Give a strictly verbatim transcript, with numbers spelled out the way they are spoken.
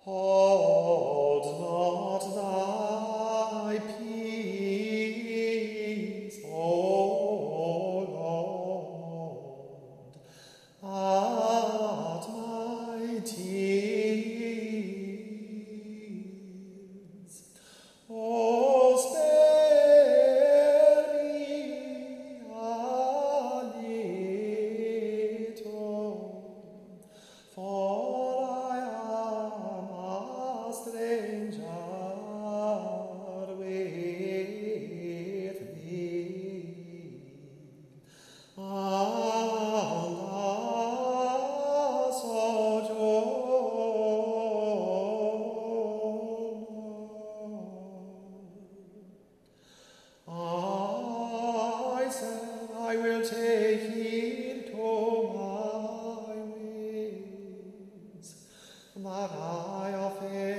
Hold not thy peace, O Lord, at my tears. O spare me a little, for I am a stranger with thee, and a sojourner. I said, I will take heed to my ways, that I offend